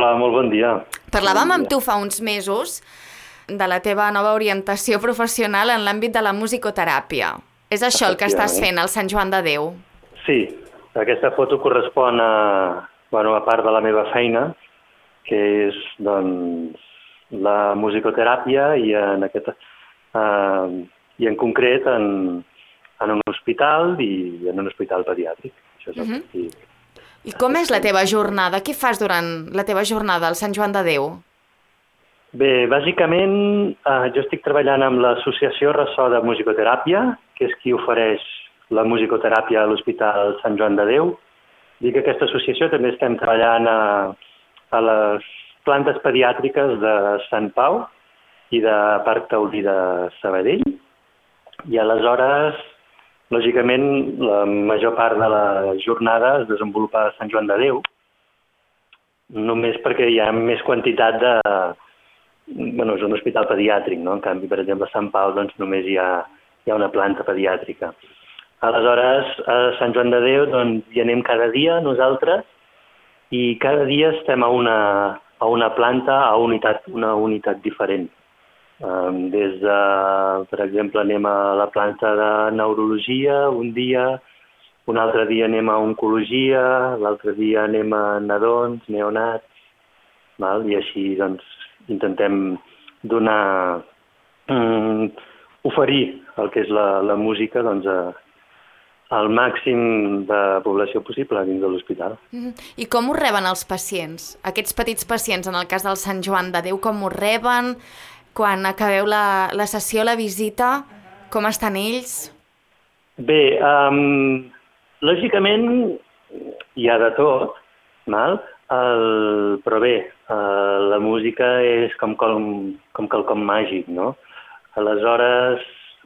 Hola, molt bon dia. Parlàvem amb tu fa uns mesos de la teva nova orientació professional en l'àmbit de la musicoteràpia. És això el que estàs fent al Sant Joan de Déu? Sí, aquesta foto correspon a part de la meva feina, que és doncs, la musicoteràpia i en concret en un hospital i en un hospital pediàtric. Això és el que estic. I com és la teva jornada? Què fas durant la teva jornada al Sant Joan de Déu? Bé, bàsicament jo estic treballant amb l'Associació Ressò de Musicoteràpia, que és qui ofereix la musicoteràpia a l'Hospital Sant Joan de Déu. Dic que aquesta associació també estem treballant a les plantes pediàtriques de Sant Pau i de Parc Taulí de Sabadell. I aleshores, lògicament, la major part de la jornada es desenvolupa a Sant Joan de Déu, només perquè hi ha més quantitat de... Bueno, és un hospital pediàtric, no? En canvi, per exemple, a Sant Pau doncs, només hi ha una planta pediàtrica. Aleshores, a Sant Joan de Déu doncs, hi anem cada dia nosaltres i cada dia estem a una planta, a una unitat diferent. Des de, per exemple, anem a la planta de neurologia un dia, un altre dia anem a oncologia, l'altre dia anem a nadons, neonats, i així doncs, intentem donar, oferir el que és la música doncs, al màxim de població possible dins de l'hospital. I com ho reben els pacients? Aquests petits pacients, en el cas del Sant Joan de Déu, com ho reben? Quan acabeu la sessió, la visita, com estan ells? Bé, lògicament hi ha de tot, però bé, la música és com quelcom màgic, no? Aleshores,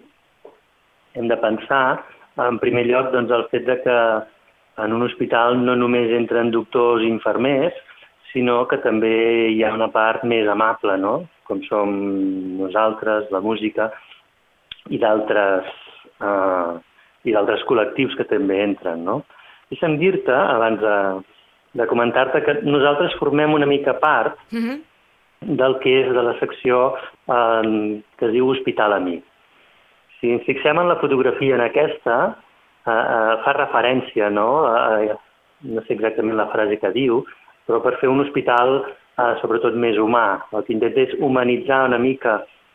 hem de pensar, en primer lloc, doncs, el fet de que en un hospital no només entren doctors i infermers, sinó que també hi ha una part més amable, no? Com som nosaltres, la música, i d'altres col·lectius que també entren, no? Deixa'm dir-te, abans de comentar-te, que nosaltres formem una mica part del que és de la secció que es diu Hospital Amic. Si ens fixem en la fotografia en aquesta, fa referència, no sé exactament la frase que diu, però per fer un hospital sobretot més humà. El que intenta és humanitzar una mica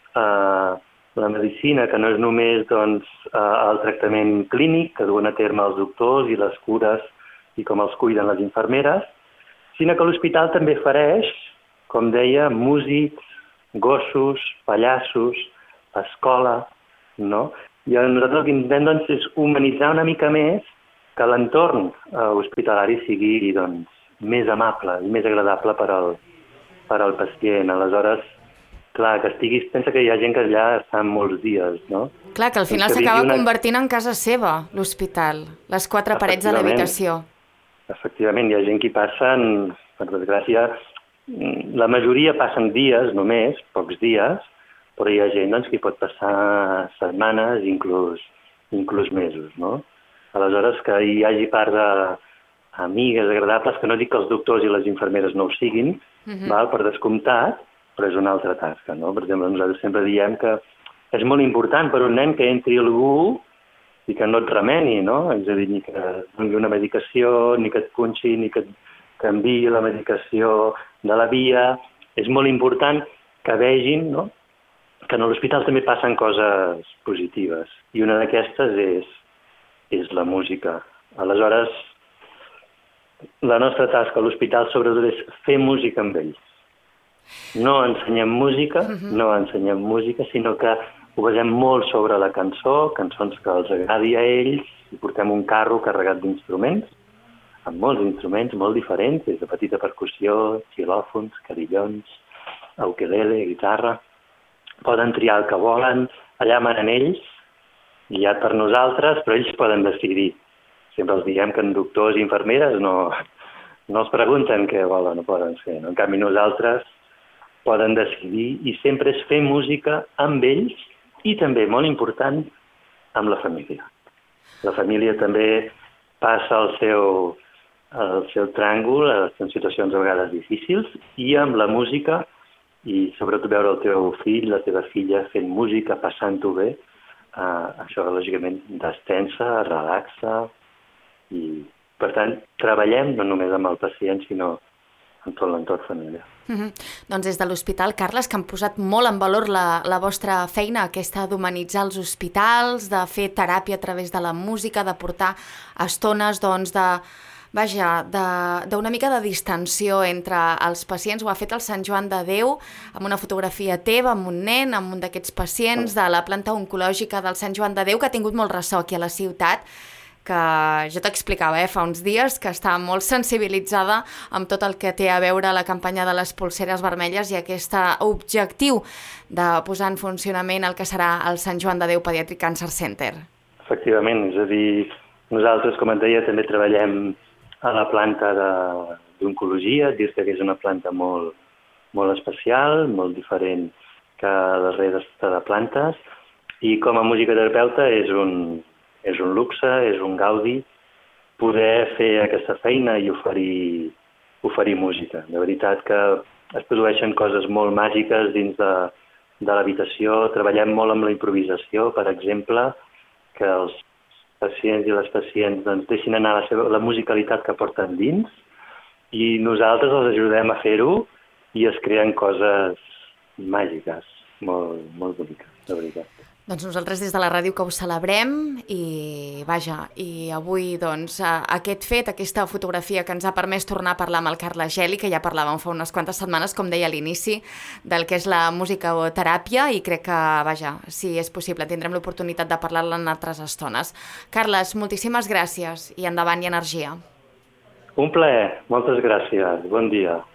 la medicina, que no és només doncs, el tractament clínic que duen a terme els doctors i les cures i com els cuiden les infermeres, sinó que l'hospital també ofereix, com deia, músics, gossos, pallassos, escola, no? I nosaltres el que intentem doncs, és humanitzar una mica més que l'entorn hospitalari sigui doncs, més amable i més agradable per al pacient. Aleshores, clar, pensa que hi ha gent que allà està molts dies, no? Clar, que al final s'acaba convertint en casa seva, l'hospital, les 4 parets de l'habitació. Efectivament, hi ha gent que hi passen, per desgràcia, la majoria passen dies només, pocs dies, però hi ha gent doncs, que hi pot passar setmanes, inclús mesos, no? Aleshores, que hi hagi part d'amigues agradables, que no dic que els doctors i les infermeres no ho siguin, per descomptat, però és una altra tasca, no? Per exemple, nosaltres sempre diem que és molt important per un nen que entri algú i que no et remeni, no? És a dir, ni que et doni una medicació, ni que et punxi, ni que et canviï la medicació de la via. És molt important que vegin, no?, que a l'hospital també passen coses positives. I una d'aquestes és la música. Aleshores, la nostra tasca a l'hospital sobretot és fer música amb ells. No ensenyem música, sinó que ho basem molt sobre la cançó, cançons que els agradi a ells, i portem un carro carregat d'instruments, amb molts instruments molt diferents, des de petita percussió, xilòfons, carillons, ukelele, guitarra. Poden triar el que volen, allà manen ells, guiat per nosaltres, però ells poden decidir. Sempre els diem que doctors i infermeres no els pregunten què volen o poden fer. En canvi, nosaltres poden decidir i sempre és fer música amb ells i també, molt important, amb la família. La família també passa el seu el seu tràngol, en situacions a vegades difícils, i amb la música, i sobretot veure el teu fill, la teva filla fent música, passant-ho bé, això lògicament destensa, relaxa, i per tant treballem no només amb el pacient, sinó amb tot l'entorn familiar. Doncs des de l'Hospital Carles, que han posat molt en valor la vostra feina, aquesta d'humanitzar els hospitals, de fer teràpia a través de la música, de portar estones d'una mica de distensió entre els pacients. Ho ha fet el Sant Joan de Déu, amb una fotografia teva, amb un nen, amb un d'aquests pacients de la planta oncològica del Sant Joan de Déu, que ha tingut molt ressò aquí a la ciutat, que jo t'explicava fa uns dies que està molt sensibilitzada amb tot el que té a veure la campanya de les polseres vermelles i aquest objectiu de posar en funcionament el que serà el Sant Joan de Déu Pediatric Cancer Center. Efectivament, és a dir, nosaltres, com et deia, també treballem a la planta d'oncologia, dir-te que és una planta molt, molt especial, molt diferent que la resta de plantes, i com a musicoterapeuta és un luxe, és un gaudi poder fer aquesta feina i oferir música. De veritat que es produeixen coses molt màgiques dins de l'habitació. Treballem molt amb la improvisació, per exemple, que els pacients i les pacients doncs, deixin anar la musicalitat que porten dins i nosaltres els ajudem a fer-ho i es creen coses màgiques, molt, molt boniques, de veritat. Doncs nosaltres des de la ràdio que ho celebrem i avui doncs aquest fet, aquesta fotografia que ens ha permès tornar a parlar amb el Carles Geli, que ja parlàvem fa unes quantes setmanes, com deia a l'inici, del que és la musicoteràpia i crec que, si és possible, tindrem l'oportunitat de parlar-la en altres estones. Carles, moltíssimes gràcies i endavant i energia. Un plaer, moltes gràcies, bon dia.